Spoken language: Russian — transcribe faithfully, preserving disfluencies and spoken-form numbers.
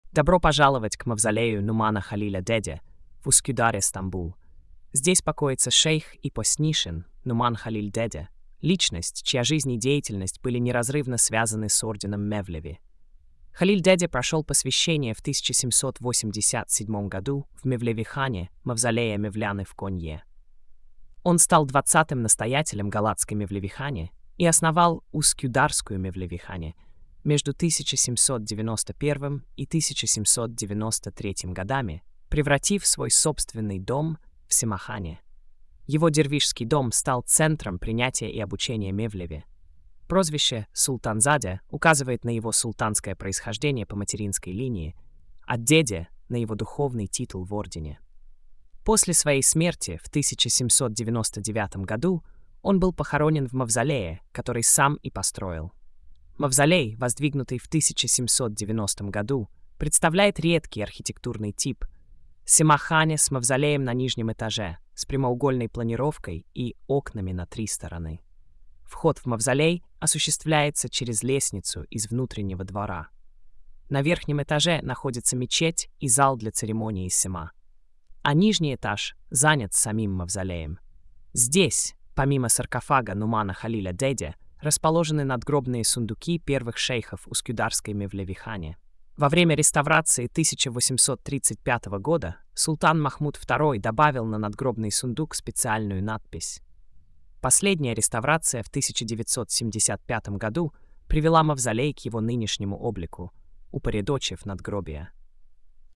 Добро пожаловать к мавзолею Нумана Халиля Деде в Ускюдаре, Стамбул. Здесь покоится шейх и постнишин Нуман Халиль Деде, личность, чья жизнь и деятельность были неразрывно связаны с орденом Мевлеви. Халиль Деде прошел посвящение в тысяча семьсот восемьдесят седьмом году в Мевлеви-хане, мавзолея Мевляны в Конье. Он стал двадцатым настоятелем Галатской Мевлеви-хане и основал Ускюдарскую Мевлеви-хане между тысяча семьсот девяносто первым и тысяча семьсот девяносто третьим годами, превратив свой собственный дом в Семахане. Его дервишский дом стал центром принятия и обучения Мевлеви. Прозвище «Султанзаде» указывает на его султанское происхождение по материнской линии, а «Деде» — на его духовный титул в ордене. После своей смерти в тысяча семьсот девяносто девятом году он был похоронен в мавзолее, который сам и построил. Мавзолей, воздвигнутый в тысяча семьсот девяностом году, представляет редкий архитектурный тип — семахане с мавзолеем на нижнем этаже, с прямоугольной планировкой и окнами на три стороны. Вход в мавзолей осуществляется через лестницу из внутреннего двора. На верхнем этаже находится мечеть и зал для церемонии сема, а нижний этаж занят самим мавзолеем. Здесь, помимо саркофага Нумана Халиля Деде, расположены надгробные сундуки первых шейхов Ускюдарской Мевлеви-хане. Во время реставрации тысяча восемьсот тридцать пятого года султан Махмуд второй добавил на надгробный сундук специальную надпись. Последняя реставрация в тысяча девятьсот семьдесят пятом году привела мавзолей к его нынешнему облику, упорядочив надгробия.